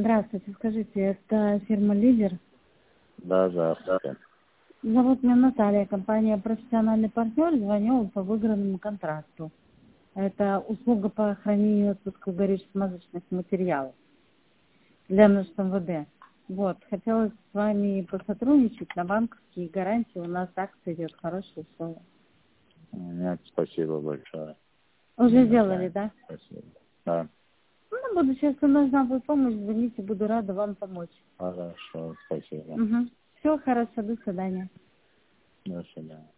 Здравствуйте, скажите, это фирма «Лидер»? Да. Зовут меня Наталья, компания «Профессиональный партнер», звоню по выигранному контракту. Это услуга по хранению и отпуску горючих смазочных материалов для нужд МВД. Вот, хотелось с вами посотрудничать на банковские гарантии. У нас акция идет, хорошие условия. Нет, спасибо большое. Уже сделали, да? Спасибо. Да, Ну, на будущее, если нужна будет помощь, звоните, буду рада вам помочь. хорошо, спасибо. Угу. Все, хорошо, до свидания. До свидания.